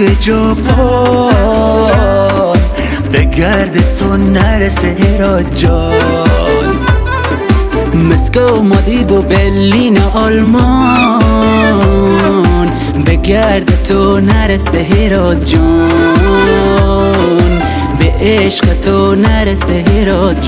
توکیوی ژاپن، بگرد تو نرسه هرات جان. مسکو مادرید و برلین آلمان، بگرد تو نرسه هرات جان. به عشق تو نرسه هرات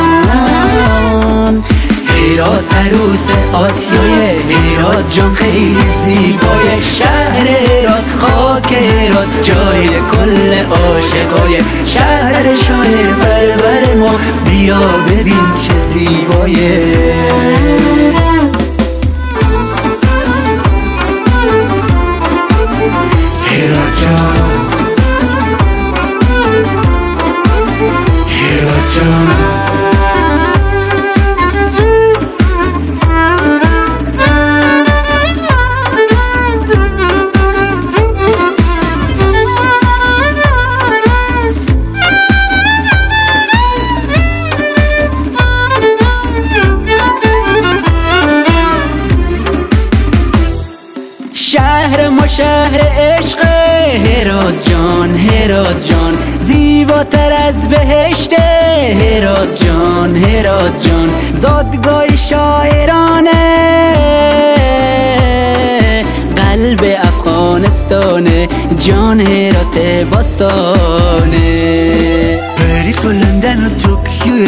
جان. هرات عروس آسیای، هرات جان خیلی زیبای. شهر هرات خاک هرات، جای کل عاشقای. شهر شاعر بربر ما، بیا ببین چه زیبایه. هرات جان، هرات جان. شهر ما شهر عشق، هرات جان هرات جان. زیباتر از بهشت، هرات جان هرات جان. زادگاه شاعرانه، قلب افغانستانه. جان هرات باستانه. پاریس و لندن و توکیو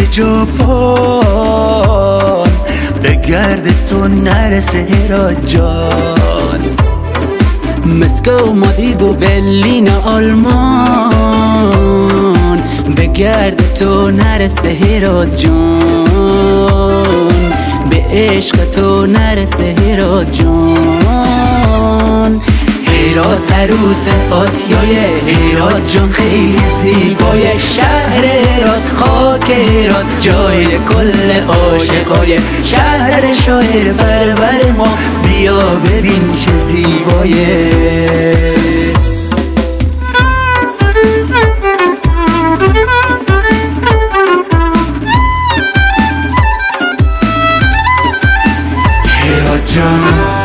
ژاپن، بگرد تو نرسه هرات جان. مسکو مادرید و برلین آلمان، بگرد تو نرسه هرات جان. به عشق تو نرسه هرات جان. هرات عروس آسیای، هرات جان خیلی زیبای. شهر هرات خاک هرات، جای کل عاشقای. شهر شاعر بربر ما، بیا ببین چه زیبایه. هرات جان،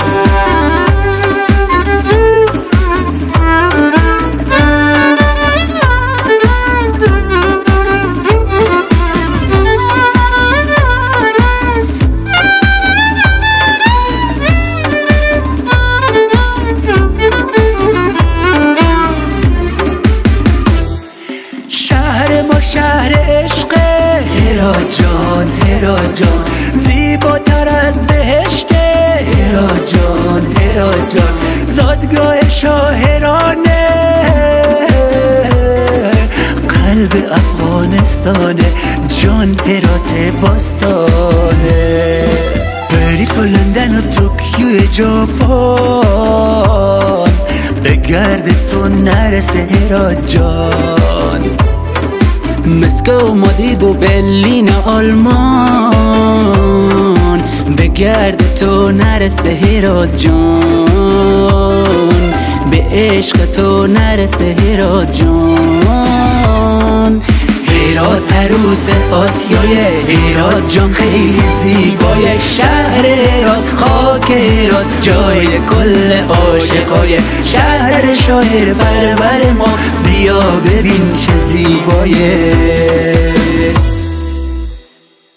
شهر عشق، هرات جان هرات جان. زیباتر از بهشت، هرات جان هرات جان. زادگاه شاعرانه، قلب افغانستانه. جان هرات باستانه. پاریس و لندن و توکیو ژاپن، بگرد تو نرسه هرات جان. مسکو مادرید و برلین آلمان، بگرد تو نرسه هرات جان. به عشق تو نرسه هرات جان. هرات عروس آسیای، هرات جان خیلی زیبای. شهر هرات خاک هرات، جای کل عاشقای. شهر شاعر بربر ما، بیا ببین چه زیبایه.